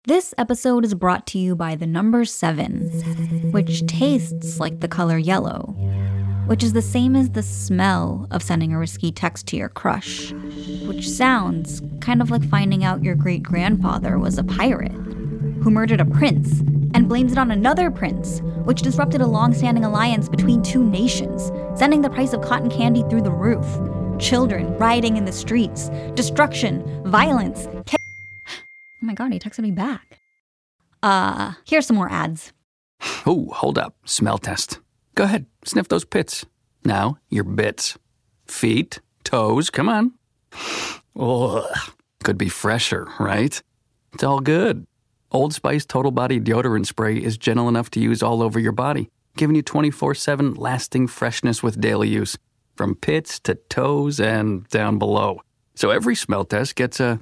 This episode is brought to you by the number 7, which tastes like the color yellow, which is the same as the smell of sending a risky text to your crush, which sounds kind of like finding out your great-grandfather was a pirate who murdered a prince and blames it on another prince, which disrupted a long-standing alliance between two nations, sending the price of cotton candy through the roof, children rioting in the streets, destruction, violence. Oh my God, he texted me back. Here's some more ads. Oh, hold up. Smell test. Go ahead, sniff those pits. Now, your bits. Feet, toes, come on. Ugh. Could be fresher, right? It's all good. Old Spice Total Body Deodorant Spray is gentle enough to use all over your body, giving you 24/7 lasting freshness with daily use, from pits to toes and down below. So every smell test gets a...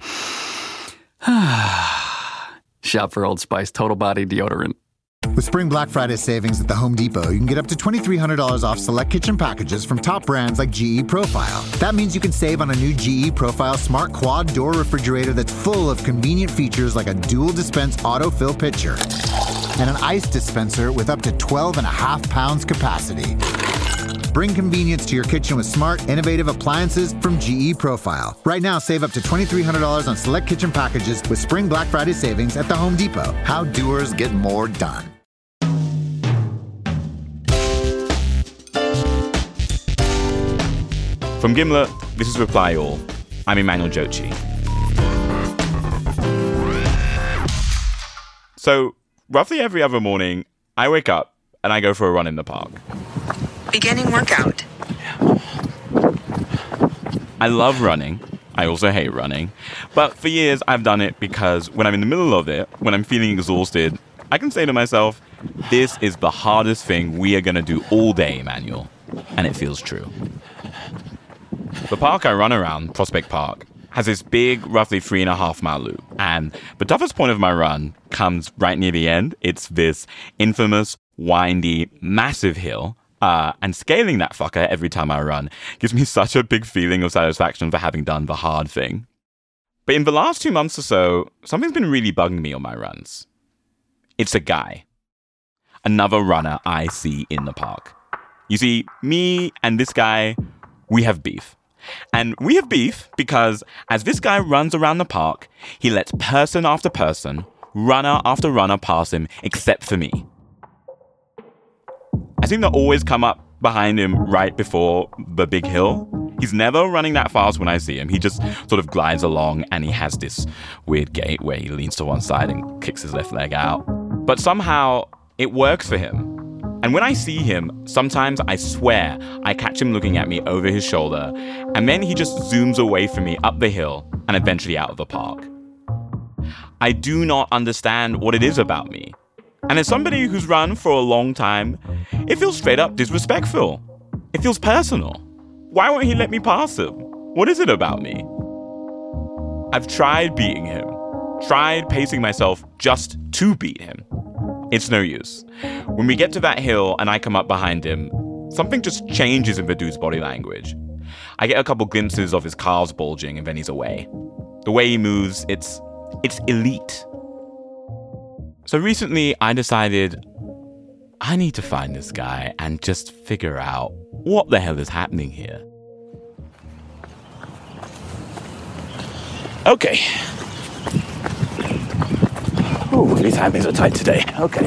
Shop for Old Spice Total Body Deodorant. With Spring Black Friday savings at the Home Depot, you can get up to $2,300 off select kitchen packages from top brands like GE Profile. That means you can save on a new GE Profile Smart Quad Door Refrigerator that's full of convenient features like a dual dispense autofill pitcher and an ice dispenser with up to 12.5 pounds capacity. Bring convenience to your kitchen with smart, innovative appliances from GE Profile. Right now, save up to $2,300 on select kitchen packages with Spring Black Friday savings at the Home Depot. How doers get more done. From Gimlet, this is Reply All. I'm Emmanuel Jochi. So, roughly every other morning, I wake up and I go for a run in the park. Beginning workout. I love running. I also hate running. But for years, I've done it because when I'm in the middle of it, when I'm feeling exhausted, I can say to myself, this is the hardest thing we are going to do all day, Emmanuel. And it feels true. The park I run around, Prospect Park, has this big, roughly 3.5-mile loop. And the toughest point of my run comes right near the end. It's this infamous, windy, massive hill. And scaling that fucker every time I run gives me such a big feeling of satisfaction for having done the hard thing. But in the last 2 months or so, something's been really bugging me on my runs. It's a guy. Another runner I see in the park. You see, me and this guy, we have beef. And we have beef because as this guy runs around the park, he lets person after person, runner after runner pass him, except for me. I seem to always come up behind him right before the big hill. He's never running that fast when I see him. He just sort of glides along and he has this weird gait where he leans to one side and kicks his left leg out. But somehow it works for him. And when I see him, sometimes I swear I catch him looking at me over his shoulder, and then he just zooms away from me up the hill and eventually out of the park. I do not understand what it is about me. And as somebody who's run for a long time, it feels straight up disrespectful. It feels personal. Why won't he let me pass him? What is it about me? I've tried beating him, tried pacing myself just to beat him. It's no use. When we get to that hill and I come up behind him, something just changes in the dude's body language. I get a couple glimpses of his calves bulging and then he's away. The way he moves, it's elite. So recently I decided I need to find this guy and just figure out what the hell is happening here. Okay. Ooh, these handlings are tight today. Okay.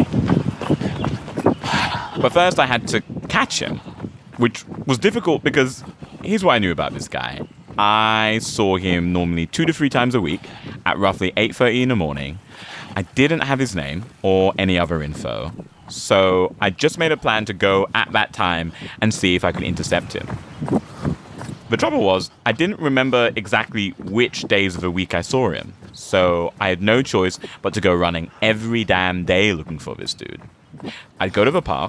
But first I had to catch him, which was difficult because here's what I knew about this guy. I saw him normally 2 to 3 times a week at roughly 8:30 in the morning. I didn't have his name or any other info, so I just made a plan to go at that time and see if I could intercept him. The trouble was, I didn't remember exactly which days of the week I saw him, so I had no choice but to go running every damn day looking for this dude. I'd go to the park.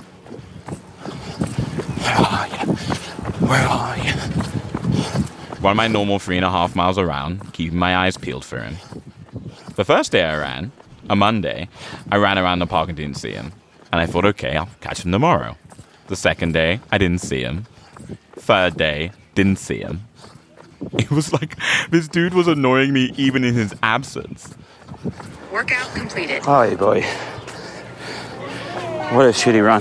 Where are you? Where are you? Run my normal 3.5 miles around, keeping my eyes peeled for him. The first day I ran, a Monday, I ran around the park and didn't see him. And I thought, okay, I'll catch him tomorrow. The second day, I didn't see him. Third day, didn't see him. It was like this dude was annoying me even in his absence. Workout completed. Oh, boy. What a shitty run.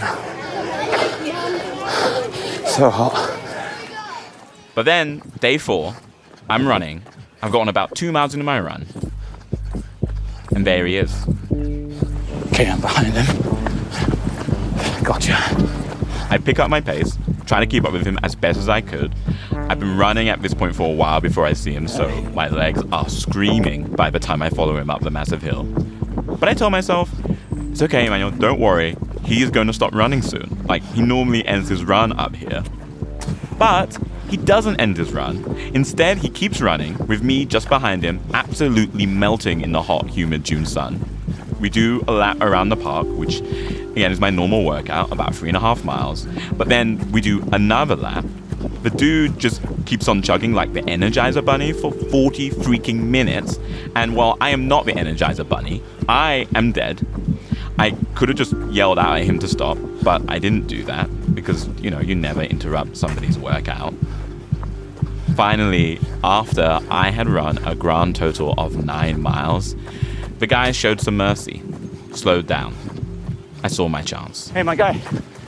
So hot. But then, day 4, I'm running. I've gotten about 2 miles into my run. And there he is. Okay, I'm behind him. Gotcha. I pick up my pace, trying to keep up with him as best as I could. I've been running at this point for a while before I see him, so my legs are screaming by the time I follow him up the massive hill. But I tell myself, it's okay, Emmanuel, don't worry. He is going to stop running soon. Like, he normally ends his run up here. But he doesn't end his run. Instead, he keeps running, with me just behind him, absolutely melting in the hot, humid June sun. We do a lap around the park, which, again, is my normal workout, about 3.5 miles. But then we do another lap. The dude just keeps on chugging like the Energizer Bunny for 40 freaking minutes. And while I am not the Energizer Bunny, I am dead. I could have just yelled out at him to stop, but I didn't do that because, you never interrupt somebody's workout. Finally, after I had run a grand total of 9 miles, the guy showed some mercy, slowed down. I saw my chance. Hey, my guy.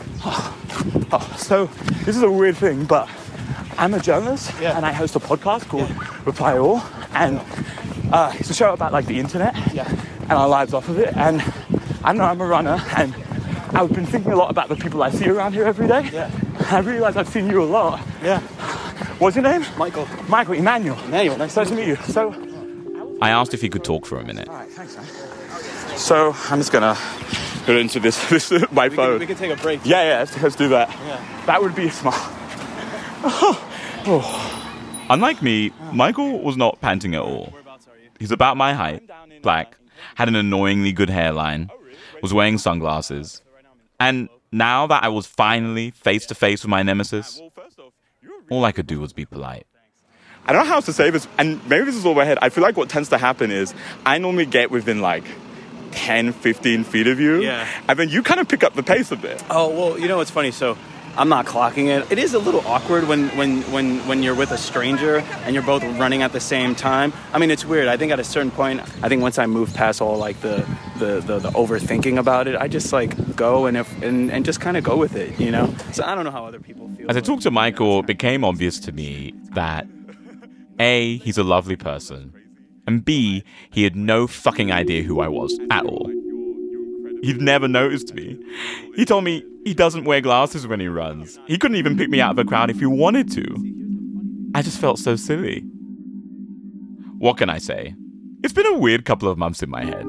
So, this is a weird thing, but I'm a journalist and I host a podcast called Reply All. And it's a show about like the internet and our lives off of it. And I know I'm a runner and I've been thinking a lot about the people I see around here every day. Yeah. And I realize I've seen you a lot. Yeah. What's your name? Michael. Emmanuel. Nice to meet you. So, I asked if he could talk for a minute. all right, thanks, man. So, I'm just gonna go into this my phone. We can take a break. Yeah, let's do that. Yeah. That would be smart. Unlike me, Michael was not panting at all. He's about my height, black, had an annoyingly good hairline, was wearing sunglasses. And now that I was finally face to face with my nemesis, all I could do was be polite. I don't know how else to say this, and maybe this is over my head. I feel like what tends to happen is I normally get within like 10, 15 feet of you. Yeah. And then you kind of pick up the pace a bit. Oh, well, what's funny? So I'm not clocking it. It is a little awkward when you're with a stranger and you're both running at the same time. I mean, it's weird. I think at a certain point, once I move past all like the overthinking about it, I just like go and just kind of go with it, So I don't know how other people feel. As I talked to Michael, it became obvious to me that A, he's a lovely person, and B, he had no fucking idea who I was at all. He'd never noticed me. He told me he doesn't wear glasses when he runs. He couldn't even pick me out of a crowd if he wanted to. I just felt so silly. What can I say? It's been a weird couple of months in my head.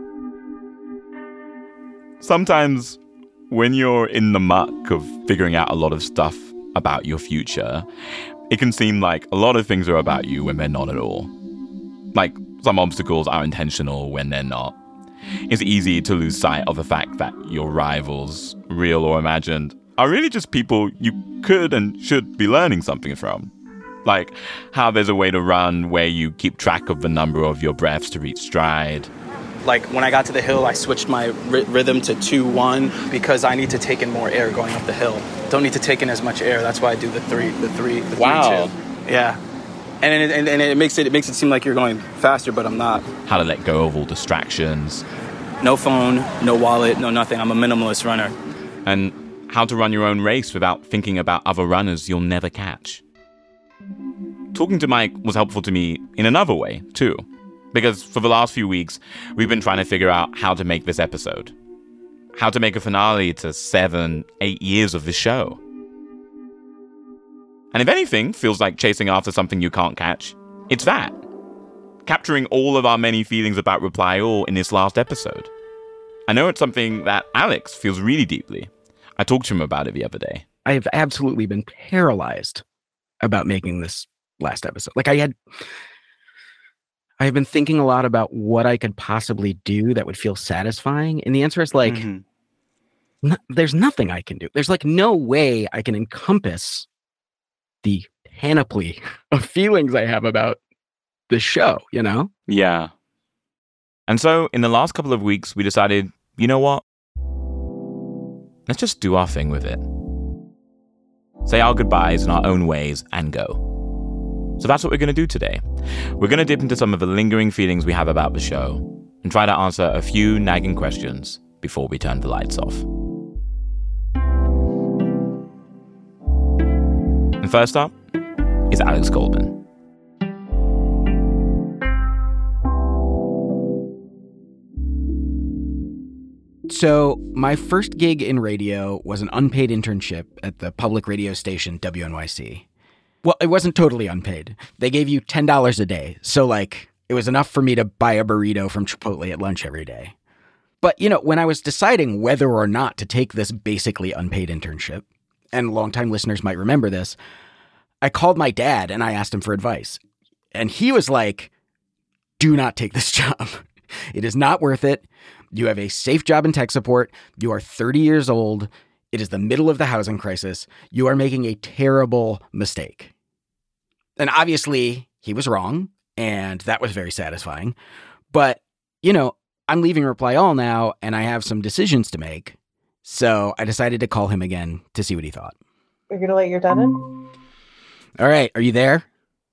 Sometimes, when you're in the muck of figuring out a lot of stuff about your future, it can seem like a lot of things are about you when they're not at all. Like, some obstacles are intentional when they're not. It's easy to lose sight of the fact that your rivals, real or imagined, are really just people you could and should be learning something from. Like how there's a way to run where you keep track of the number of your breaths to reach stride. Like when I got to the hill, I switched my rhythm to 2-1 because I need to take in more air going up the hill. Don't need to take in as much air. That's why I do the 3-2. Wow. Yeah. And it makes it seem like you're going faster, but I'm not. How to let go of all distractions. No phone, no wallet, no nothing. I'm a minimalist runner. And how to run your own race without thinking about other runners you'll never catch. Talking to Mike was helpful to me in another way, too. Because for the last few weeks, we've been trying to figure out how to make this episode. How to make a finale to 7-8 years of this show. And if anything feels like chasing after something you can't catch, it's that. Capturing all of our many feelings about Reply All in this last episode. I know it's something that Alex feels really deeply. I talked to him about it the other day. I have absolutely been paralyzed about making this last episode. Like I have been thinking a lot about what I could possibly do that would feel satisfying. And the answer is like, there's nothing I can do. There's like no way I can encompass the panoply of feelings I have about the show, Yeah. And so in the last couple of weeks, we decided, you know what? Let's just do our thing with it. Say our goodbyes in our own ways and go. So that's what we're going to do today. We're going to dip into some of the lingering feelings we have about the show. and try to answer a few nagging questions before we turn the lights off. And first up is Alex Goldman. So my first gig in radio was an unpaid internship at the public radio station WNYC. Well, it wasn't totally unpaid. They gave you $10 a day. So like it was enough for me to buy a burrito from Chipotle at lunch every day. But, you know, when I was deciding whether or not to take this basically unpaid internship, and longtime listeners might remember this, I called my dad and I asked him for advice. And he was like, do not take this job. It is not worth it. You have a safe job in tech support. You are 30 years old. It is the middle of the housing crisis. You are making a terrible mistake. And obviously, he was wrong, and that was very satisfying. But, you know, I'm leaving Reply All now, and I have some decisions to make. So I decided to call him again to see what he thought. You're going to let your dad in? All right. Are you there?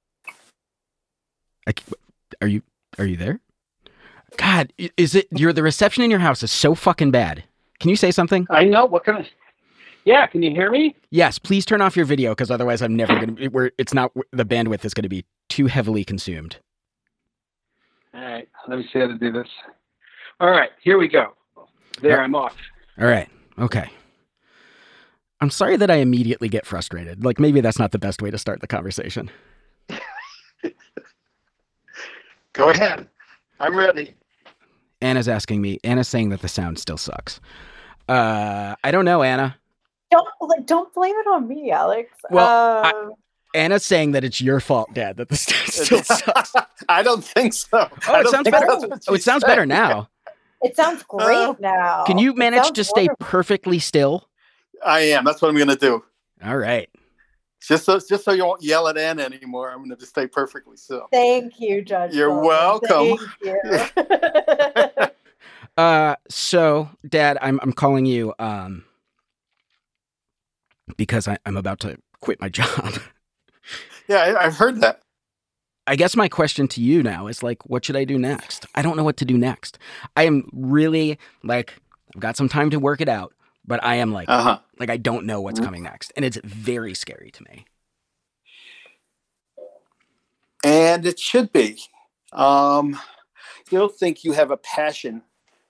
Are you there? God, the reception in your house is so fucking bad. Can you say something? I know. What can I? Yeah, can you hear me? Yes, please turn off your video because otherwise I'm never going to, the bandwidth is going to be too heavily consumed. All right, let me see how to do this. All right, here we go. There, I'm off. All right, okay. I'm sorry that I immediately get frustrated. Like maybe that's not the best way to start the conversation. Go ahead. I'm ready. Anna's saying that the sound still sucks. I don't know, Anna. Don't blame it on me, Alex. Well, Anna's saying that it's your fault, Dad, that the sound still sucks. I don't think so. Oh, it sounds better. Oh, it sounds better now. It sounds great now. Can you manage to stay perfectly still? I am. That's what I'm going to do. All right. Just so you won't yell at Anna anymore, I'm going to just stay perfectly still. Thank you, Judge. You're welcome. Thank you. So, Dad, I'm calling you because I'm about to quit my job. Yeah, I've heard that. I guess my question to you now is like, what should I do next? I don't know what to do next. I am really like, I've got some time to work it out. But I am like, like I don't know what's coming next. And it's very scary to me. And it should be. You'll think you have a passion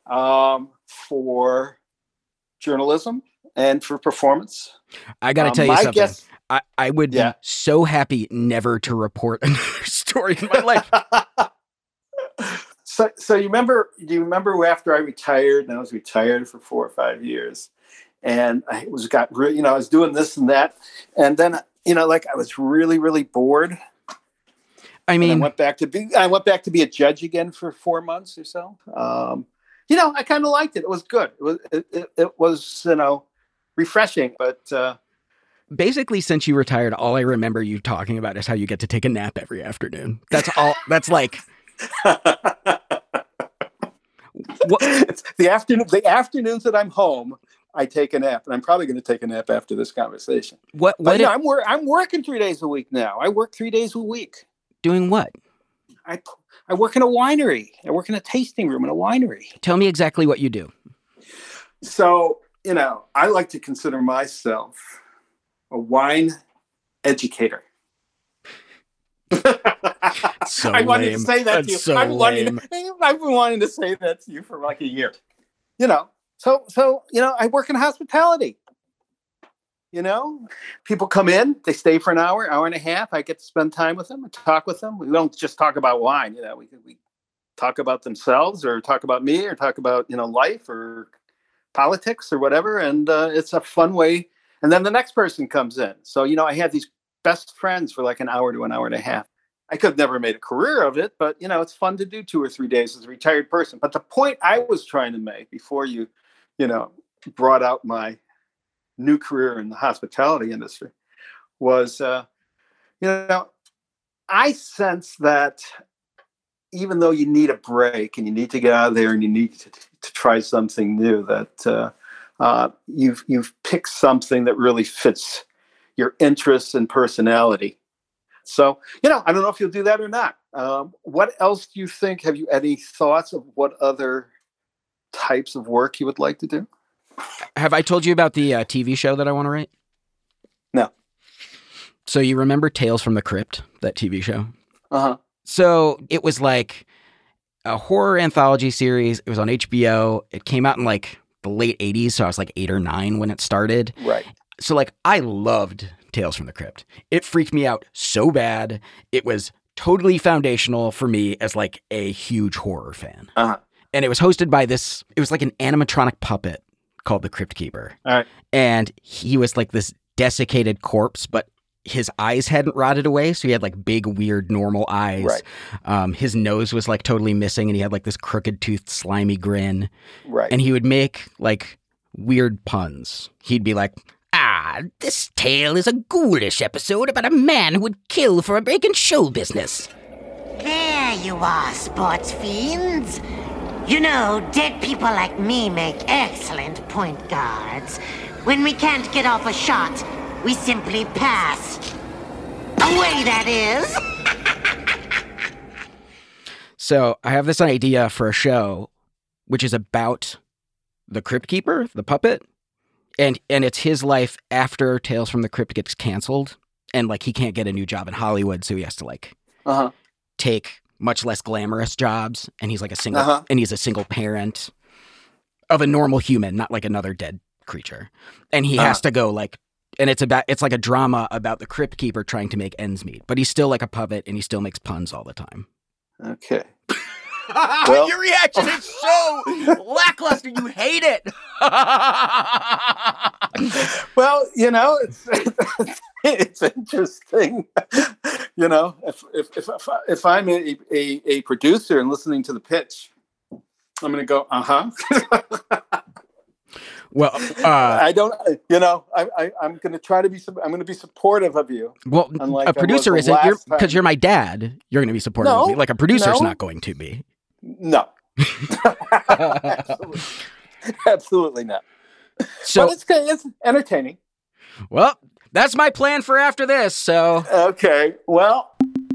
for journalism and for performance. I got to tell you something. I would be so happy never to report another story in my life. So do you remember after I retired, and I was retired for 4 or 5 years, and I was doing this and that, and then I was really, really bored. I mean, I went back to be a judge again for 4 months or so. I kind of liked it. It was good. It was refreshing, but. Basically, since you retired, all I remember you talking about is how you get to take a nap every afternoon. That's all. That's like. The afternoons that I'm home, I take a nap, and I'm probably going to take a nap after this conversation. I'm working 3 days a week now. I work 3 days a week. Doing what? I work in a winery. I work in a tasting room in a winery. Tell me exactly what you do. So, I like to consider myself a wine educator. So I wanted lame. to say that That's to you. so I've been wanting to say that to you for like a year. So I work in hospitality. People come in, they stay for an hour and a half. I get to spend time with them and talk with them. We don't just talk about wine. We talk about themselves, or talk about me, or talk about life or politics or whatever. And it's a fun way. And then the next person comes in. So I have these best friends for like an hour to an hour and a half. I could have never made a career of it, but it's fun to do 2 or 3 days as a retired person. But the point I was trying to make before you brought out my new career in the hospitality industry was, I sense that even though you need a break and you need to get out of there and you need to try something new, that you've picked something that really fits your interests and personality. So, I don't know if you'll do that or not. What else do you think? Have you any thoughts of what other types of work you would like to do? Have I told you about the TV show that I want to write? No. So you remember Tales from the Crypt, that TV show? Uh-huh. So it was like a horror anthology series. It was on HBO. It came out in like the late 80s, so I was like 8 or 9 when it started. Right. So like I loved Tales from the Crypt. It freaked me out so bad. It was totally foundational for me as like a huge horror fan. Uh-huh. And it was hosted by it was like an animatronic puppet called the Crypt Keeper. All right. And he was like this desiccated corpse, but his eyes hadn't rotted away, so he had like big, weird, normal eyes. Right. His nose was like totally missing, and he had like this crooked-toothed, slimy grin. Right. And he would make like weird puns. He'd be like, this tale is a ghoulish episode about a man who would kill for a break in show business. There you are, sports fiends. You know, dead people like me make excellent point guards. When we can't get off a shot, we simply pass. Away, that is. So I have this idea for a show, which is about the Crypt Keeper, the puppet, and it's his life after Tales from the Crypt gets canceled, and like he can't get a new job in Hollywood, so he has to like take much less glamorous jobs, and he's like and he's a single parent of a normal human, not like another dead creature, and he has to go like. And it's like a drama about the Crypt Keeper trying to make ends meet, but he's still like a puppet and he still makes puns all the time. Okay. Well, your reaction is so lackluster. You hate it. Well, you know, it's interesting. You know, if I'm a producer and listening to the pitch, I'm going to go, Well, I don't. You know, I'm going to try to be. I'm going to be supportive of you. Well, a producer isn't. Because you're my dad. You're going to be supportive of me. Like a producer's not going to be. No. Absolutely not. So but it's entertaining. Well, that's my plan for after this. So okay. Well,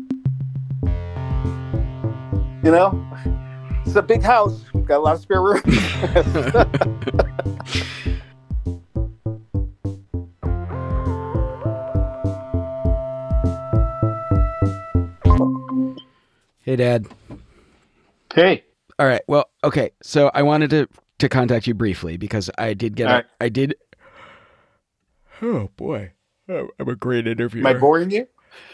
you know, it's a big house. Got a lot of spare room. Hey, Dad. Hey. All right. Well, okay. So I wanted to contact you briefly because I did get I did. Oh boy, I'm a great interviewer. Am I boring you?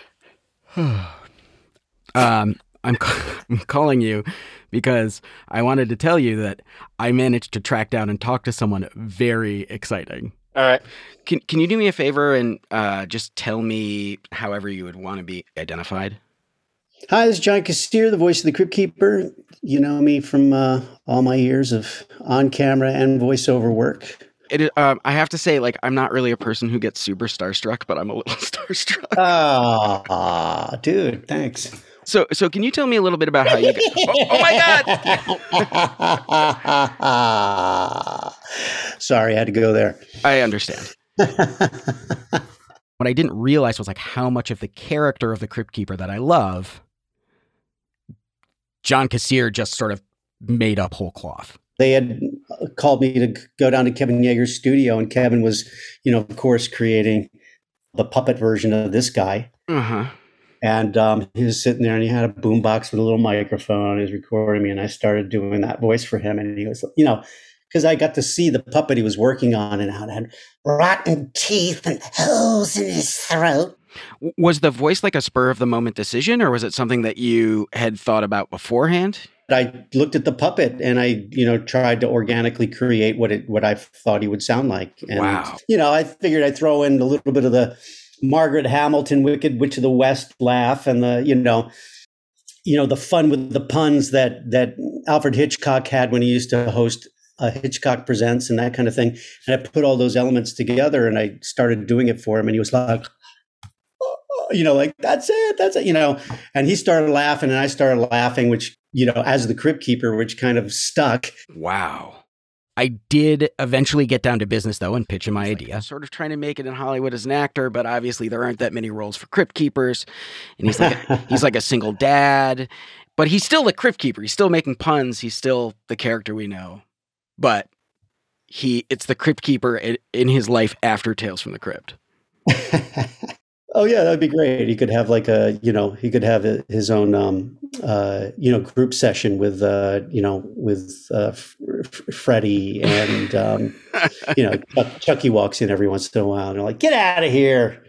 I'm calling you because I wanted to tell you that I managed to track down and talk to someone very exciting. All right. Can you do me a favor and just tell me however you would want to be identified? Hi, this is John Kassir, the voice of the Crypt Keeper. You know me from all my years of on-camera and voiceover work. I have to say, like, I'm not really a person who gets super starstruck, but I'm a little starstruck. Oh, dude, thanks. So can you tell me a little bit about how you get... oh my God! Sorry, I had to go there. I understand. What I didn't realize was like how much of the character of the Crypt Keeper that I love, John Kassir just sort of made up whole cloth. They had called me to go down to Kevin Yeager's studio, and Kevin was, you know, of course, creating the puppet version of this guy. Uh-huh. And he was sitting there, and he had a boombox with a little microphone. He was recording me, and I started doing that voice for him. And he was, you know, because I got to see the puppet he was working on and how it had rotten teeth and holes in his throat. Was the voice like a spur of the moment decision, or was it something that you had thought about beforehand? I looked at the puppet and I, you know, tried to organically create what I thought he would sound like. And, wow. You know, I figured I'd throw in a little bit of the Margaret Hamilton Wicked Witch of the West laugh and the, you know, the fun with the puns that Alfred Hitchcock had when he used to host Hitchcock Presents and that kind of thing. And I put all those elements together and I started doing it for him. And he was like, you know, like, that's it, you know. And he started laughing and I started laughing, which, you know, as the Crypt Keeper, which kind of stuck. Wow. I did eventually get down to business, though, and pitch him my idea. Sort of trying to make it in Hollywood as an actor, but obviously there aren't that many roles for Crypt Keepers. And he's like a single dad, but he's still the Crypt Keeper. He's still making puns. He's still the character we know. But it's the Crypt Keeper in his life after Tales from the Crypt. Oh yeah, that'd be great. He could have he could have his own, group session with Freddie and, Chucky walks in every once in a while and they're like, get out of here.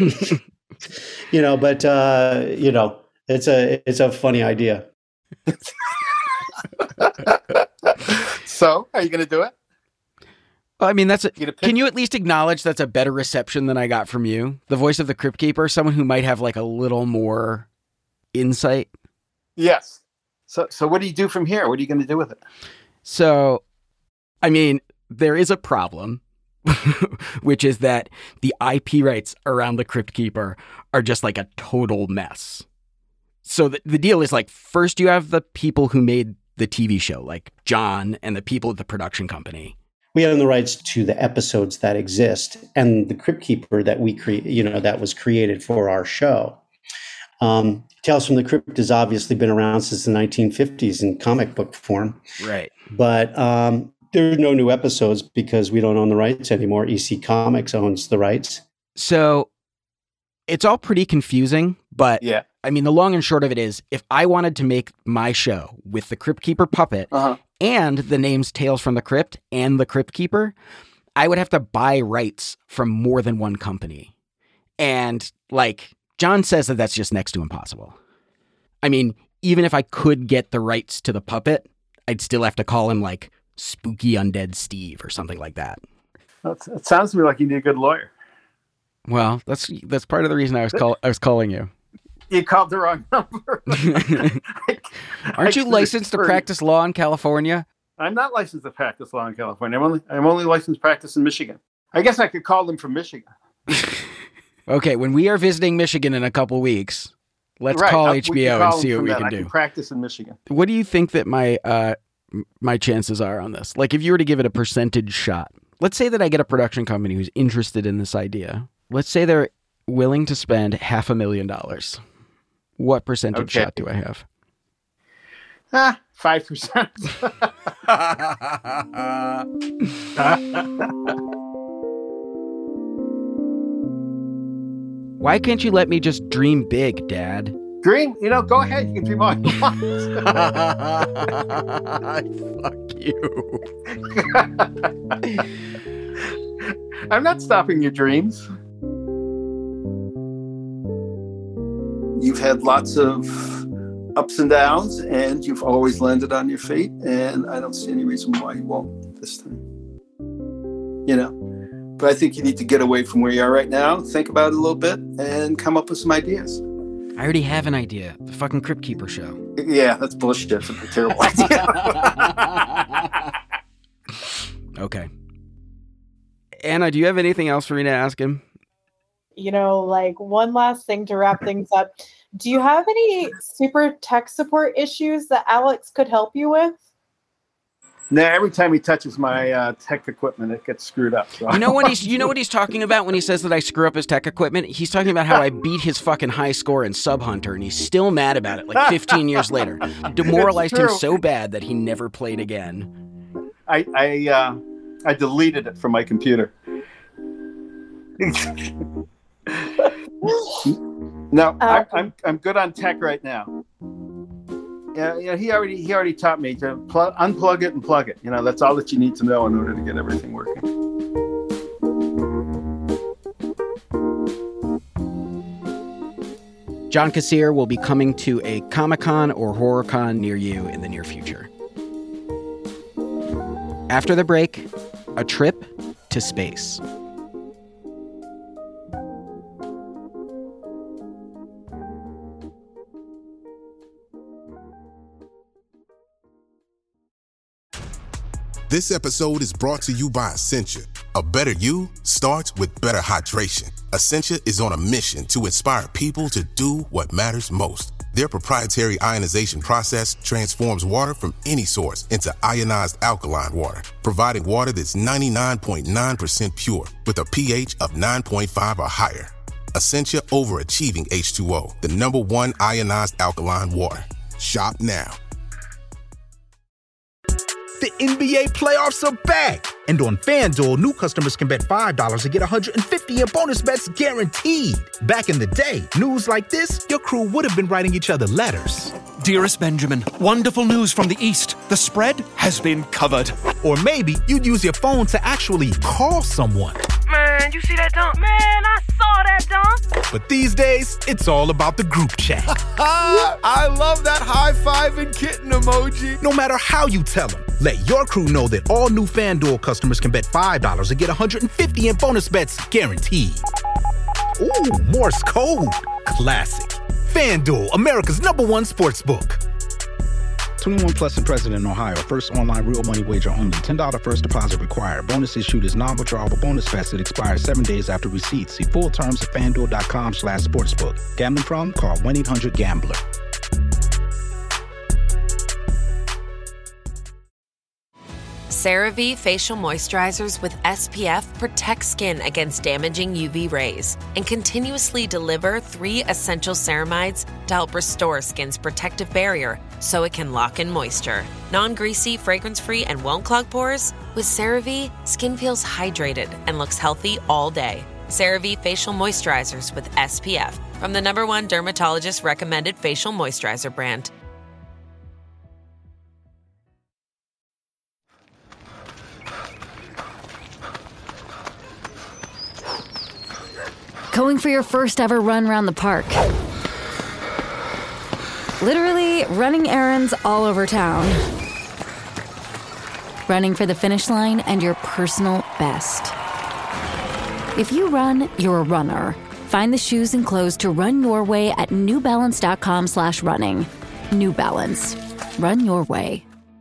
It's a funny idea. So, are you going to do it? Well, I mean, can you at least acknowledge that's a better reception than I got from you? The voice of the Crypt Keeper, someone who might have like a little more insight. Yes. So what do you do from here? What are you going to do with it? So, I mean, there is a problem, which is that the IP rights around the Crypt Keeper are just like a total mess. So the deal is like, first you have the people who made the TV show, like John and the people at the production company. We own the rights to the episodes that exist, and the Crypt Keeper that we that was created for our show. Tales from the Crypt has obviously been around since the 1950s in comic book form. Right. But there are no new episodes because we don't own the rights anymore. EC Comics owns the rights. So it's all pretty confusing, but yeah. I mean, the long and short of it is, if I wanted to make my show with the Crypt Keeper puppet and the names Tales from the Crypt and the Crypt Keeper, I would have to buy rights from more than one company. And like John says that's just next to impossible. I mean, even if I could get the rights to the puppet, I'd still have to call him like Spooky Undead Steve or something like that. It sounds to me like you need a good lawyer. Well, that's part of the reason I was calling you. You called the wrong number. Aren't you licensed to practice law in California? I'm not licensed to practice law in California. I'm only licensed to practice in Michigan. I guess I could call them from Michigan. Okay, when we are visiting Michigan in a couple weeks, let's call HBO and see what we can do. I can practice in Michigan. What do you think that my chances are on this? Like, if you were to give it a percentage shot, let's say that I get a production company who's interested in this idea. Let's say they're willing to spend $500,000. What percentage shot do I have? 5%. Why can't you let me just dream big, Dad? Dream? Go ahead. You can dream all you want. Fuck you. I'm not stopping your dreams. You've had lots of ups and downs, and you've always landed on your feet, and I don't see any reason why you won't this time. But I think you need to get away from where you are right now, think about it a little bit, and come up with some ideas. I already have an idea. The fucking Crypt Keeper show. Yeah, that's bullshit. It's a terrible idea. Okay. Anna, do you have anything else for me to ask him? Like one last thing to wrap things up. Do you have any super tech support issues that Alex could help you with? No, every time he touches my tech equipment, it gets screwed up. So. You know what he's talking about when he says that I screw up his tech equipment? He's talking about how I beat his fucking high score in Sub Hunter, and he's still mad about it, like 15 years later. Demoralized him so bad that he never played again. I deleted it from my computer. No, I'm good on tech right now. Yeah, he already taught me to unplug it and plug it. That's all that you need to know in order to get everything working. John Kassir will be coming to a Comic-Con or HorrorCon near you in the near future. After the break, a trip to space. This episode is brought to you by Essentia. A better you starts with better hydration. Essentia is on a mission to inspire people to do what matters most. Their proprietary ionization process transforms water from any source into ionized alkaline water, providing water that's 99.9% pure with a pH of 9.5 or higher. Essentia overachieving H2O, the #1 ionized alkaline water. Shop now. The NBA playoffs are back. And on FanDuel, new customers can bet $5 and get $150 in bonus bets guaranteed. Back in the day, news like this, your crew would have been writing each other letters. Dearest Benjamin, wonderful news from the East. The spread has been covered. Or maybe you'd use your phone to actually call someone. Man, you see that dunk? Man, I saw that dunk. But these days, it's all about the group chat. I love that high five and kitten emoji. No matter how you tell them, let your crew know that all new FanDuel customers can bet $5 and get $150 in bonus bets guaranteed. Ooh, Morse code. Classic. FanDuel, America's #1 sportsbook. 21 plus and present in Ohio. First online real money wager only. $10 first deposit required. Bonus issued is non-withdrawable bonus bets that expire 7 days after receipt. See full terms at FanDuel.com/sportsbook. Gambling problem? Call 1-800-GAMBLER. CeraVe Facial Moisturizers with SPF protect skin against damaging UV rays and continuously deliver 3 essential ceramides to help restore skin's protective barrier so it can lock in moisture. Non-greasy, fragrance-free, and won't clog pores? With CeraVe, skin feels hydrated and looks healthy all day. CeraVe Facial Moisturizers with SPF from the #1 dermatologist-recommended facial moisturizer brand. Going for your first ever run around the park. Literally running errands all over town. Running for the finish line and your personal best. If you run, you're a runner. Find the shoes and clothes to run your way at newbalance.com/running. New Balance. Run your way.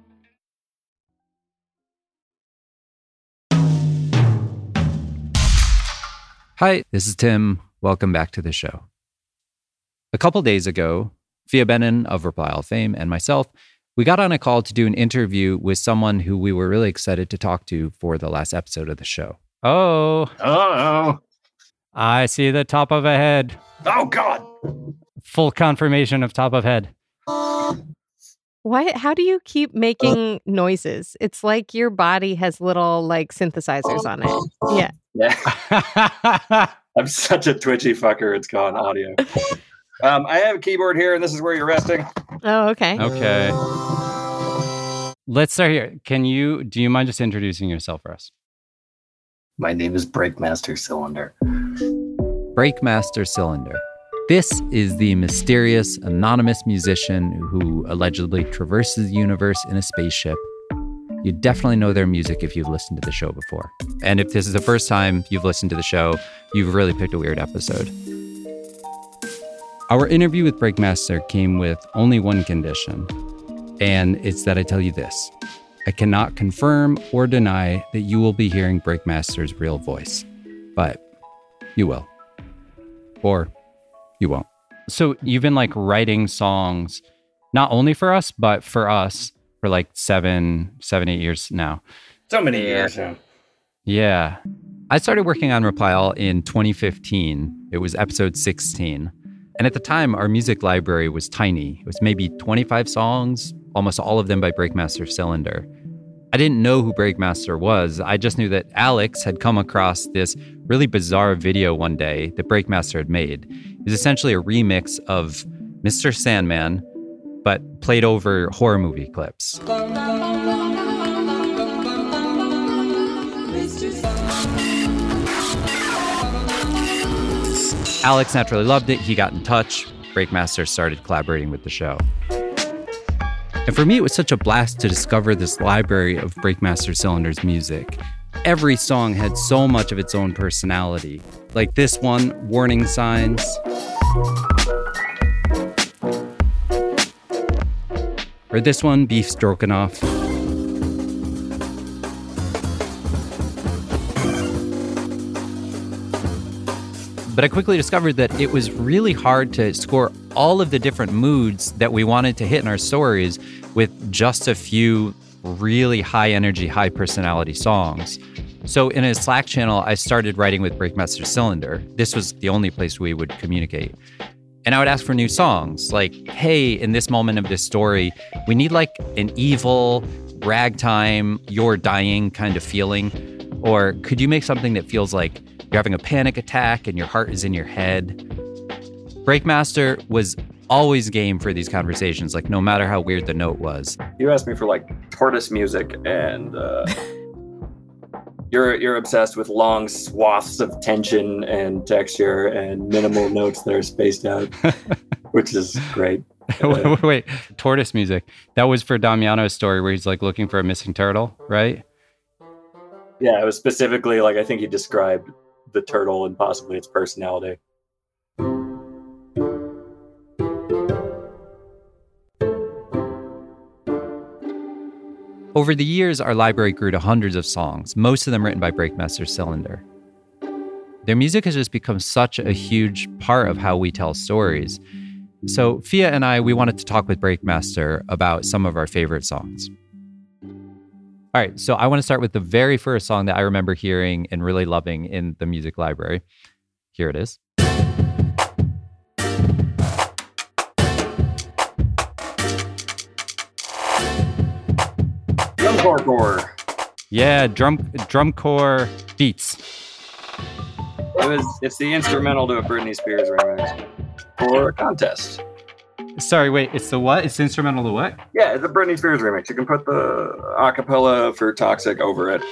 Hi, this is Tim. Welcome back to the show. A couple days ago, Fia Benin of Reply All fame and myself, we got on a call to do an interview with someone who we were really excited to talk to for the last episode of the show. Oh. I see the top of a head. Oh, God. Full confirmation of top of head. Why? How do you keep making noises? It's like your body has little synthesizers on it. Yeah. Yeah. I'm such a twitchy fucker. It's gone audio. I have a keyboard here, and this is where you're resting. Oh, okay. Okay. Let's start here. Do you mind just introducing yourself for us? My name is Breakmaster Cylinder. Breakmaster Cylinder. This is the mysterious, anonymous musician who allegedly traverses the universe in a spaceship. You definitely know their music if you've listened to the show before. And if this is the first time you've listened to the show, you've really picked a weird episode. Our interview with Breakmaster came with only one condition, and it's that I tell you this. I cannot confirm or deny that you will be hearing Breakmaster's real voice, but you will. Or you won't. So you've been writing songs, not only for us, but for us for 7, 8 years now. So many years now. Yeah. I started working on Reply All in 2015. It was episode 16. And at the time, our music library was tiny. It was maybe 25 songs, almost all of them by Breakmaster Cylinder. I didn't know who Breakmaster was. I just knew that Alex had come across this really bizarre video one day that Breakmaster had made. It was essentially a remix of Mr. Sandman, but played over horror movie clips. Alex naturally loved it. He got in touch. Breakmaster started collaborating with the show. And for me, it was such a blast to discover this library of Breakmaster Cylinder's music. Every song had so much of its own personality. Like this one, Warning Signs. Or this one, Beef Stroganoff. But I quickly discovered that it was really hard to score all of the different moods that we wanted to hit in our stories with just a few really high energy, high personality songs. So in a Slack channel, I started writing with Breakmaster Cylinder. This was the only place we would communicate. And I would ask for new songs, like, hey, in this moment of this story, we need like an evil, ragtime, you're dying kind of feeling. Or could you make something that feels like you're having a panic attack and your heart is in your head? Breakmaster was always game for these conversations, like no matter how weird the note was. You asked me for like tortoise music, and you're obsessed with long swaths of tension and texture and minimal notes that are spaced out, which is great. Wait, tortoise music. That was for Damiano's story where he's like looking for a missing turtle, right? Yeah, it was specifically like, I think he described the turtle and possibly its personality. Over the years, our library grew to hundreds of songs, most of them written by Breakmaster Cylinder. Their music has just become such a huge part of how we tell stories. So Fia and I, we wanted to talk with Breakmaster about some of our favorite songs. All right, so I want to start with the very first song that I remember hearing and really loving in the music library. Here it is. Drumcore. Yeah, drumcore beats. It's the instrumental to a Britney Spears remix for a contest. Sorry, wait, it's the what? It's instrumental to what? Yeah, it's a Britney Spears remix. You can put the acapella for Toxic over it.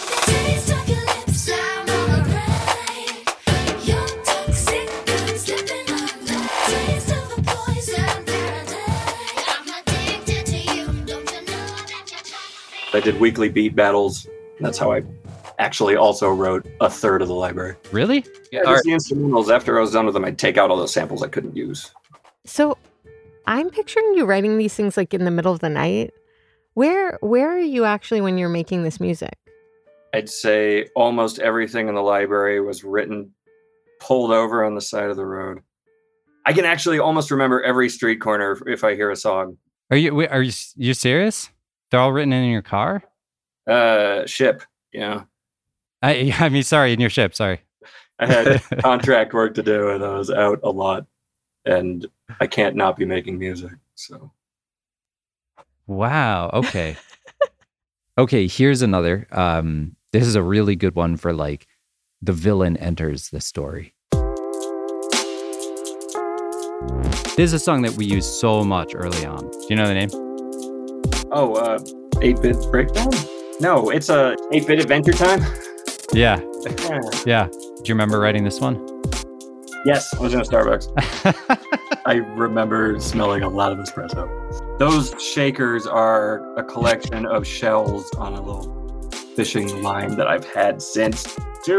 I did weekly beat battles. That's how I actually also wrote a third of the library. Really? Yeah, just the instrumentals. After I was done with them, I'd take out all those samples I couldn't use. So I'm picturing you writing these things like in the middle of the night. Where are you actually when you're making this music? I'd say almost everything in the library was written, pulled over on the side of the road. I can actually almost remember every street corner if I hear a song. Are you serious? They're all written in your car? Ship, yeah. I mean, sorry, in your ship, sorry. I had contract work to do and I was out a lot and I can't not be making music, so. Wow, okay. Okay, here's another. This is a really good one for like the villain enters the story. This is a song that we use so much early on. Do you know the name? Oh, 8-Bit Breakdown? No, it's a 8-Bit Adventure Time. Yeah. Yeah. Do you remember writing this one? Yes, I was in a Starbucks. I remember smelling a lot of espresso. Those shakers are a collection of shells on a little fishing line that I've had since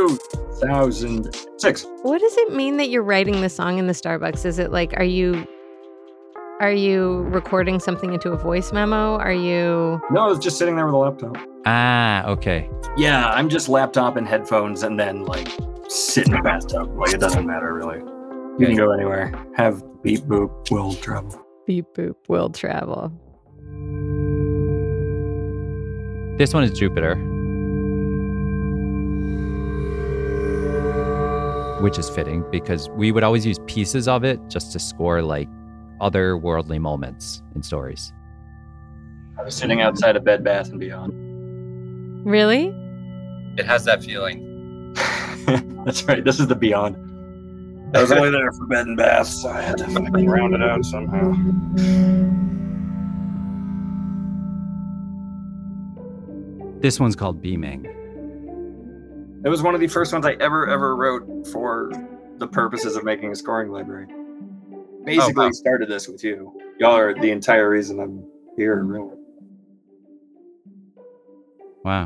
2006. What does it mean that you're writing the song in the Starbucks? Is it like, are you recording something into a voice memo? Are you... No, I was just sitting there with a laptop. Ah, okay. Yeah, I'm just laptop and headphones and then like sit in the bathtub. Like it doesn't matter really. You can go anywhere. Have beep boop, will travel. Beep boop, will travel. This one is Jupiter. Which is fitting because we would always use pieces of it just to score like otherworldly moments in stories. I was sitting outside of Bed Bath & Beyond. Really? It has that feeling. That's right. This is the Beyond. I was only there for Bed and Bath, so I had to fucking round it out somehow. This one's called Beaming. It was one of the first ones I ever wrote for the purposes of making a scoring library. Basically started this with you. Y'all are the entire reason I'm here, really. Wow.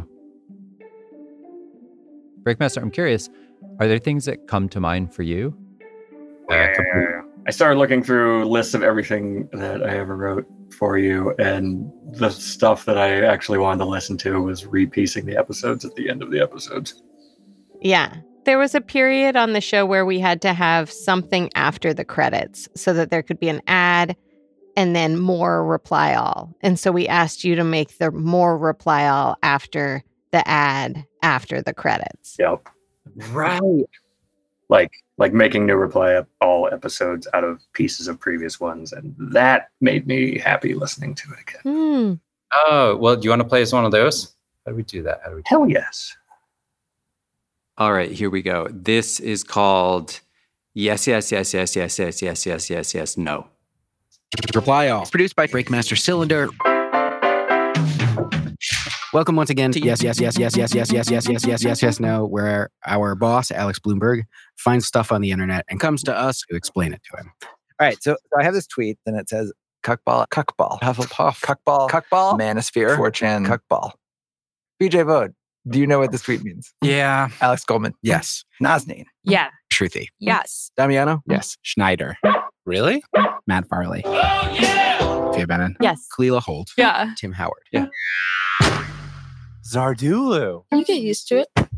Breakmaster, I'm curious, are there things that come to mind for you? I started looking through lists of everything that I ever wrote for you, and the stuff that I actually wanted to listen to was repiecing the episodes at the end of the episodes. Yeah, there was a period on the show where we had to have something after the credits so that there could be an ad and then more reply all. And so we asked you to make the more reply all after the ad, after the credits. Yep. Right. Like making new reply all episodes out of pieces of previous ones. And that made me happy listening to it again. Oh, well, do you want to play as one of those? How do we do that? Hell yes. All right, here we go. This is called Yes, Yes, Yes, Yes, Yes, Yes, Yes, Yes, Yes, Yes, No. Reply All. Produced by Breakmaster Cylinder. Welcome once again to Yes, Yes, Yes, Yes, Yes, Yes, Yes, Yes, Yes, Yes, Yes, Yes, No, where our boss, Alex Bloomberg, finds stuff on the internet and comes to us to explain it to him. All right, so I have this tweet, and it says, Cuckball, Hufflepuff, Cuckball, Manosphere, 4chan, Cuckball. BJ Vode, do you know what this tweet means? Yeah. Alex Goldman. Yes. Nazneen. Yeah. Shruti. Yes. Damiano? Yes. Schneider. Really? Matt Farley. Fia Benin. Yes. Cleela Holt. Yeah. Tim Howard. Yeah. Zardulu. You get used to it.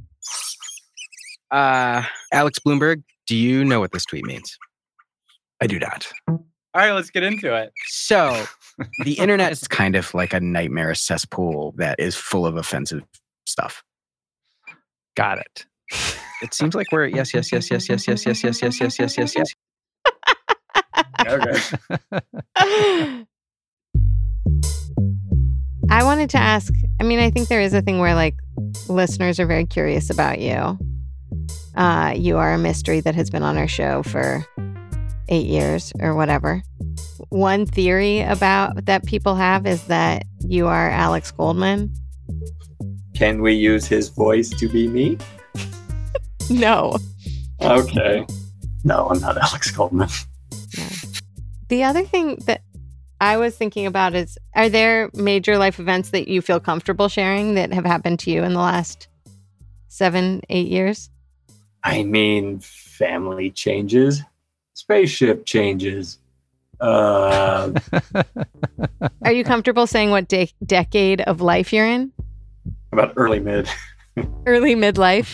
Alex Bloomberg, do you know what this tweet means? I do not. All right, let's get into it. So, the internet is kind of like a nightmare cesspool that is full of offensive stuff. Got it. It seems like we're yes, yes, yes, yes, yes, yes, yes, yes, yes, yes, yes, yes, yes. Okay. I wanted to ask, I mean, I think there is a thing where like listeners are very curious about you. You are a mystery that has been on our show for 8 years or whatever. One theory about that people have is that you are Alex Goldman. Can we use his voice to be me? No. Okay. No, I'm not Alex Goldman. The other thing that I was thinking about is, are there major life events that you feel comfortable sharing that have happened to you in the last 7-8 years? I mean, family changes, spaceship changes. Are you comfortable saying what decade of life you're in? About early mid. Early midlife?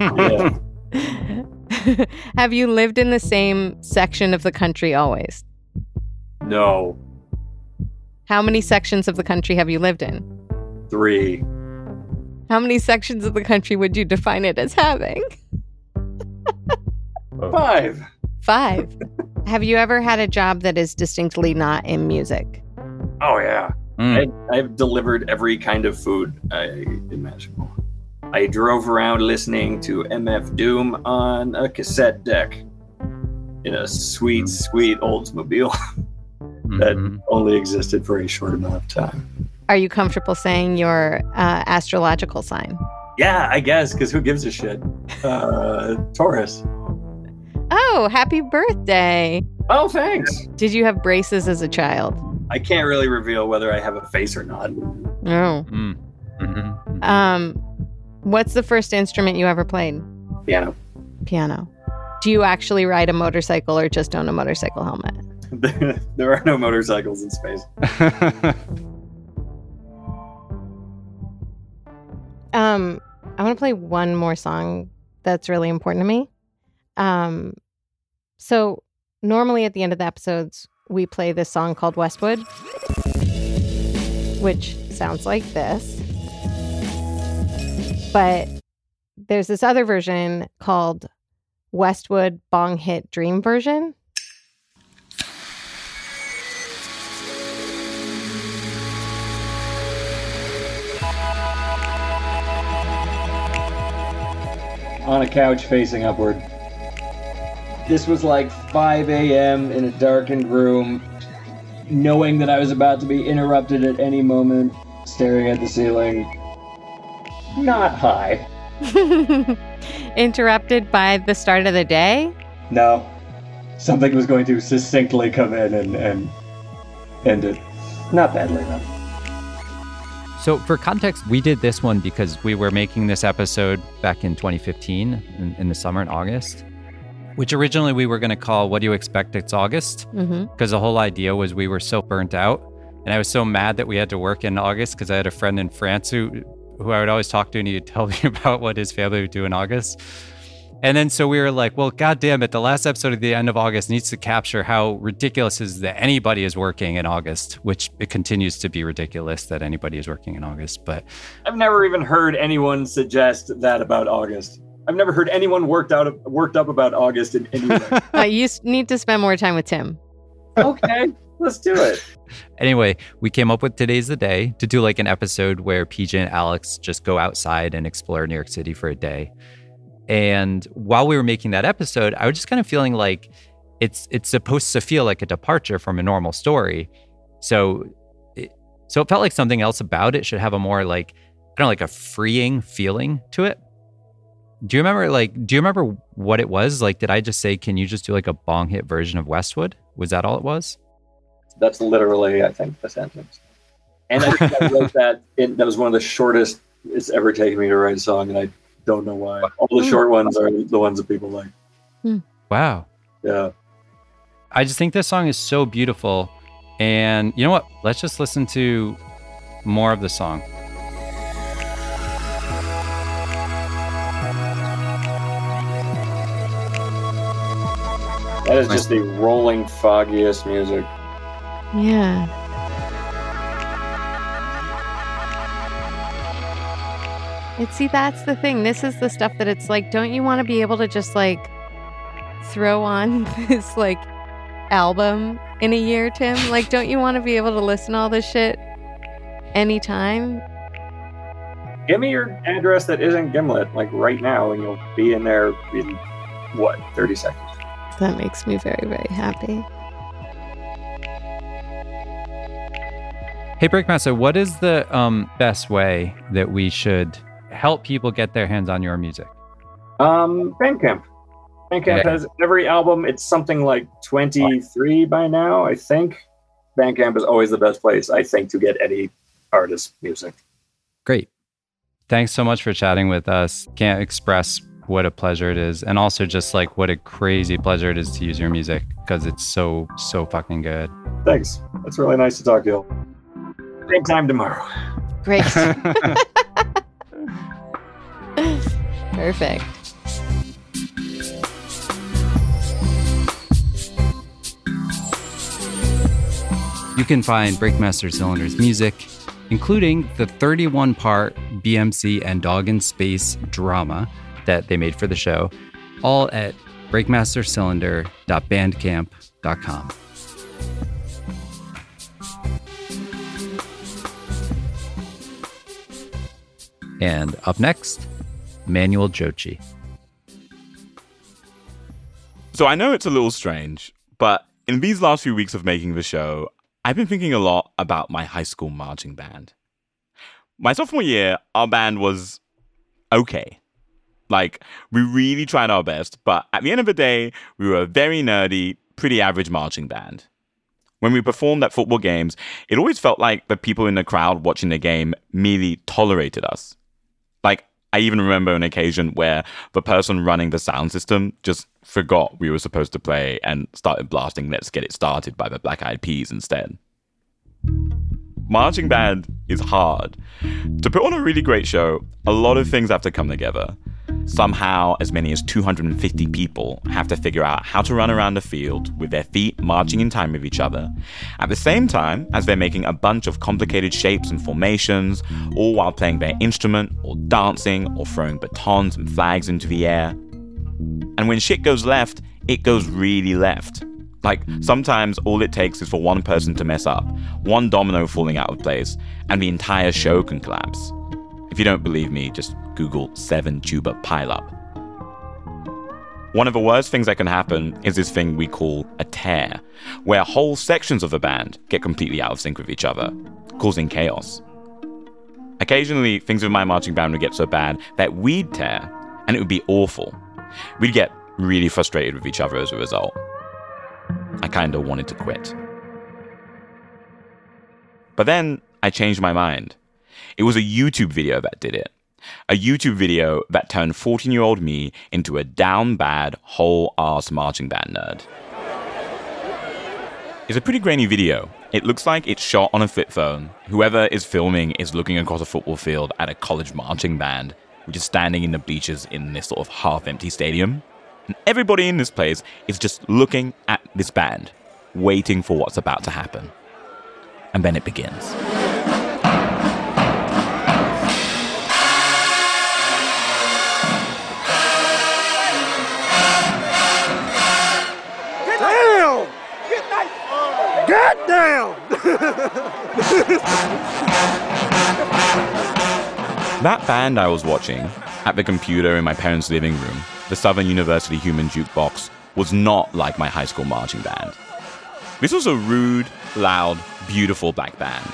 Yeah. Have you lived in the same section of the country always? No. How many sections of the country have you lived in? 3. How many sections of the country would you define it as having? 5. 5. Have you ever had a job that is distinctly not in music? Oh, yeah. I've delivered every kind of food imaginable. I drove around listening to MF Doom on a cassette deck in a sweet, sweet Oldsmobile that only existed for a short amount of time. Are you comfortable saying your astrological sign? Yeah, I guess, because who gives a shit? Taurus. Oh, happy birthday. Oh, thanks. Did you have braces as a child? I can't really reveal whether I have a face or not. No. What's the first instrument you ever played? Piano. Piano. Do you actually ride a motorcycle or just own a motorcycle helmet? There are no motorcycles in space. I want to play one more song that's really important to me. So normally at the end of the episodes, we play this song called Westwood, which sounds like this. But there's this other version called Westwood Bong Hit Dream Version. On a couch facing upward. This was like 5 a.m. in a darkened room, knowing that I was about to be interrupted at any moment, staring at the ceiling. Not high. Interrupted by the start of the day? No. Something was going to succinctly come in and end it. Not badly, though. So for context, we did this one because we were making this episode back in 2015 in the summer in August, which originally we were going to call What Do You Expect It's August? Because the whole idea was we were so burnt out. And I was so mad that we had to work in August because I had a friend in France who I would always talk to, and he would tell me about what his family would do in August. And then so we were like, well, God damn it, the last episode at the end of August needs to capture how ridiculous it is that anybody is working in August, which it continues to be ridiculous that anybody is working in August. But I've never even heard anyone suggest that about August. I've never heard anyone worked up about August in any way. You need to spend more time with Tim. Okay, let's do it. Anyway, we came up with Today's the Day to do like an episode where PJ and Alex just go outside and explore New York City for a day. And while we were making that episode, I was just kind of feeling like it's supposed to feel like a departure from a normal story. So it felt like something else about it should have a more like, I don't know, like a freeing feeling to it. Do you remember what it was? Like, did I just say, can you just do like a bong hit version of Westwood? Was that all it was? That's literally, I think, the sentence. And I think I wrote that. That was one of the shortest it's ever taken me to write a song, and I don't know why. All the short ones are the ones that people like. Wow. Yeah. I just think this song is so beautiful. And you know what? Let's just listen to more of the song. That is just the rolling, foggiest music. Yeah. See, that's the thing. This is the stuff that it's like, don't you want to be able to just like throw on this like album in a year, Tim? Like, don't you want to be able to listen to all this shit anytime? Give me your address that isn't Gimlet, like right now, and you'll be in there in, 30 seconds? That makes me very, very happy. Hey, Breakmaster, what is the best way that we should help people get their hands on your music? Bandcamp. Bandcamp has every album. It's something like 23 by now, I think. Bandcamp is always the best place, I think, to get any artist's music. Great. Thanks so much for chatting with us. Can't express what a pleasure it is. And also just like what a crazy pleasure it is to use your music because it's so fucking good. Thanks. It's really nice to talk to you. Same time tomorrow. Great. Perfect. You can find Breakmaster Cylinder's music, including the 31-part BMC and Dog in Space drama that they made for the show, all at breakmastercylinder.bandcamp.com. And up next, Manuel Jochi. So I know it's a little strange, but in these last few weeks of making the show, I've been thinking a lot about my high school marching band. My sophomore year, our band was okay. Like, we really tried our best, but at the end of the day, we were a very nerdy, pretty average marching band. When we performed at football games, it always felt like the people in the crowd watching the game merely tolerated us. Like, I even remember an occasion where the person running the sound system just forgot we were supposed to play and started blasting Let's Get It Started by the Black Eyed Peas instead. Marching band is hard. To put on a really great show, a lot of things have to come together. Somehow, as many as 250 people have to figure out how to run around the field with their feet marching in time with each other, at the same time as they're making a bunch of complicated shapes and formations, all while playing their instrument, or dancing, or throwing batons and flags into the air. And when shit goes left, it goes really left. Like, sometimes all it takes is for one person to mess up, one domino falling out of place, and the entire show can collapse. If you don't believe me, just Google 7-tuba pileup. One of the worst things that can happen is this thing we call a tear, where whole sections of the band get completely out of sync with each other, causing chaos. Occasionally, things with my marching band would get so bad that we'd tear, and it would be awful. We'd get really frustrated with each other as a result. I kind of wanted to quit. But then I changed my mind. It was a YouTube video that did it. A YouTube video that turned 14-year-old me into a down bad, whole-ass marching band nerd. It's a pretty grainy video. It looks like it's shot on a flip phone. Whoever is filming is looking across a football field at a college marching band. which is standing in the bleachers in this sort of half-empty stadium. And everybody in this place is just looking at this band, waiting for what's about to happen. And then it begins. Get down! That band I was watching at the computer in my parents' living room, the Southern University Human Jukebox, was not like my high school marching band. This was a rude, loud, beautiful black band.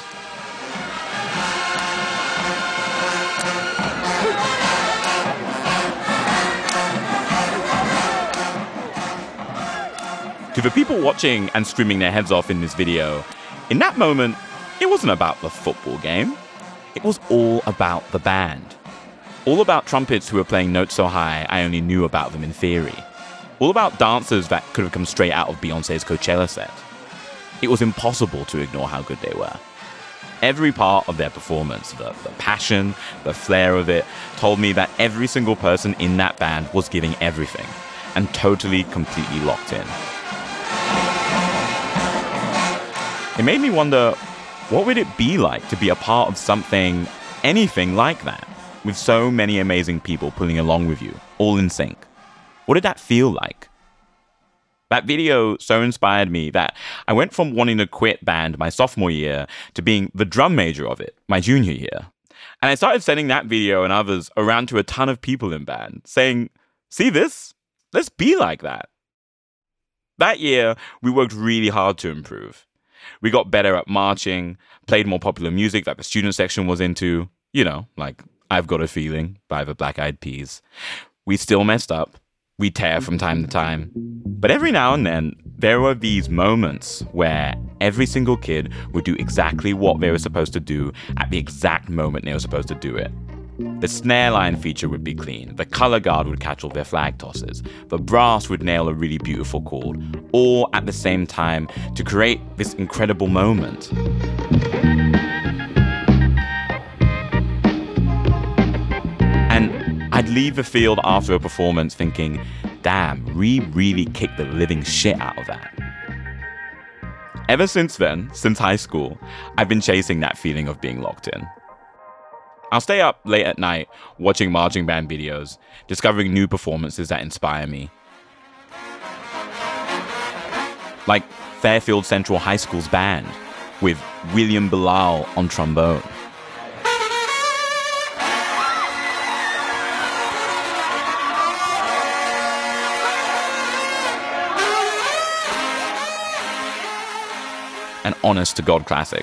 To the people watching and screaming their heads off in this video, in that moment, it wasn't about the football game. It was all about the band. All about trumpets who were playing notes so high I only knew about them in theory. All about dancers that could have come straight out of Beyoncé's Coachella set. It was impossible to ignore how good they were. Every part of their performance, the passion, the flair of it, told me that every single person in that band was giving everything and totally, completely locked in. It made me wonder, what would it be like to be a part of something, anything like that, with so many amazing people pulling along with you, all in sync? What did that feel like? That video so inspired me that I went from wanting to quit band my sophomore year to being the drum major of it my junior year. And I started sending that video and others around to a ton of people in band, saying, see this? Let's be like that. That year, we worked really hard to improve. We got better at marching, played more popular music that the student section was into, you know, like I've Got a Feeling by the Black Eyed Peas. We still messed up. We tear from time to time. But every now and then, there were these moments where every single kid would do exactly what they were supposed to do at the exact moment they were supposed to do it. The snare line feature would be clean, the color guard would catch all their flag tosses, the brass would nail a really beautiful chord, all at the same time to create this incredible moment. And I'd leave the field after a performance thinking, damn, we really kicked the living shit out of that. Ever since then, since high school, I've been chasing that feeling of being locked in. I'll stay up late at night watching marching band videos, discovering new performances that inspire me. Like Fairfield Central High School's band, with William Bilal on trombone. An honest-to-God classic.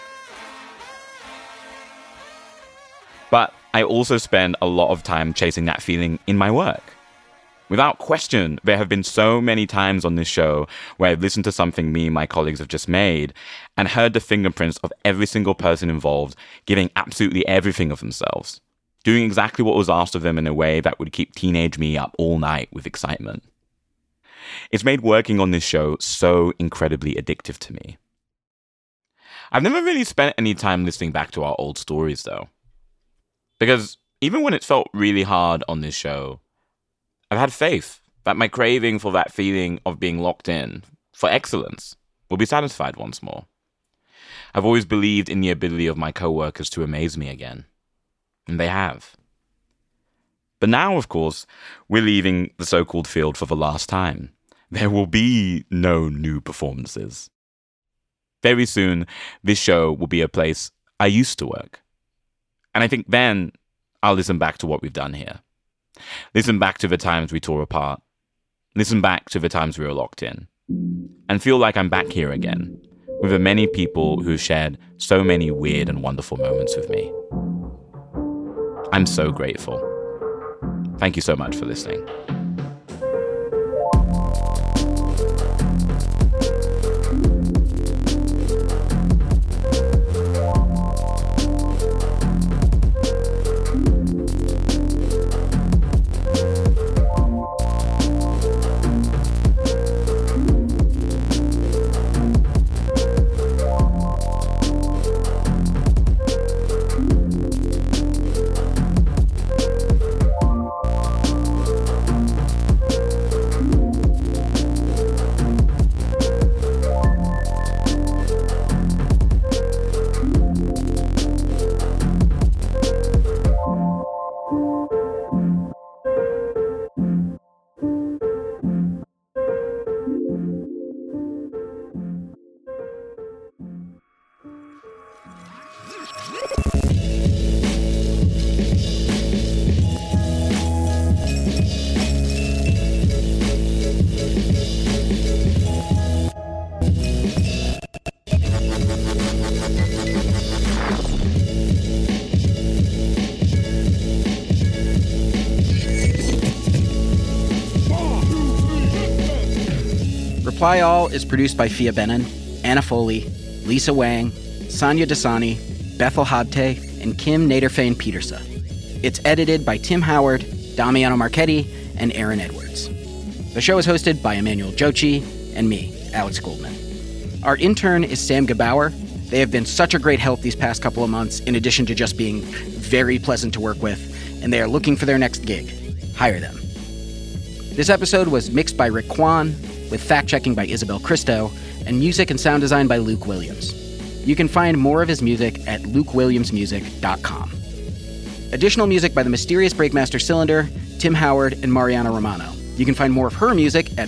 But I also spend a lot of time chasing that feeling in my work. Without question, there have been so many times on this show where I've listened to something me and my colleagues have just made and heard the fingerprints of every single person involved giving absolutely everything of themselves, doing exactly what was asked of them in a way that would keep teenage me up all night with excitement. It's made working on this show so incredibly addictive to me. I've never really spent any time listening back to our old stories, though. Because even when it felt really hard on this show, I've had faith that my craving for that feeling of being locked in, for excellence, will be satisfied once more. I've always believed in the ability of my co-workers to amaze me again. And they have. But now, of course, we're leaving the so-called field for the last time. There will be no new performances. Very soon, this show will be a place I used to work. And I think then I'll listen back to what we've done here. Listen back to the times we tore apart. Listen back to the times we were locked in. And feel like I'm back here again, with the many people who've shared so many weird and wonderful moments with me. I'm so grateful. Thank you so much for listening. Reply All is produced by Fia Benin, Anna Foley, Lisa Wang, Sonia Dasani, Bethel Habte, and Kim Naderfane-Petersa. It's edited by Tim Howard, Damiano Marchetti, and Aaron Edwards. The show is hosted by Emmanuel Jochi and me, Alex Goldman. Our intern is Sam Gebauer. They have been such a great help these past couple of months, in addition to just being very pleasant to work with, and they are looking for their next gig. Hire them. This episode was mixed by Rick Kwan, with fact-checking by Isabel Christo, and music and sound design by Luke Williams. You can find more of his music at lukewilliamsmusic.com. Additional music by the mysterious Breakmaster Cylinder, Tim Howard, and Mariana Romano. You can find more of her music at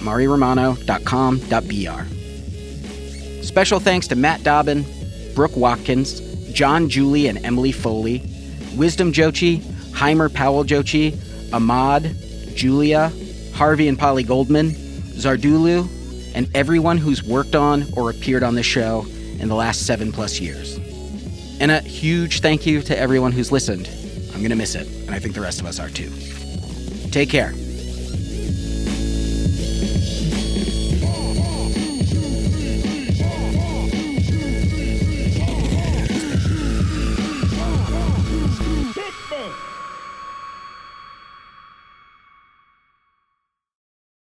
mariromano.com.br. Special thanks to Matt Dobbin, Brooke Watkins, John Julie and Emily Foley, Wisdom Jochi, Heimer Powell Jochi, Ahmad, Julia, Harvey and Polly Goldman, Zardulu, and everyone who's worked on or appeared on this show in the last 7+ years. And a huge thank you to everyone who's listened. I'm going to miss it, and I think the rest of us are too. Take care.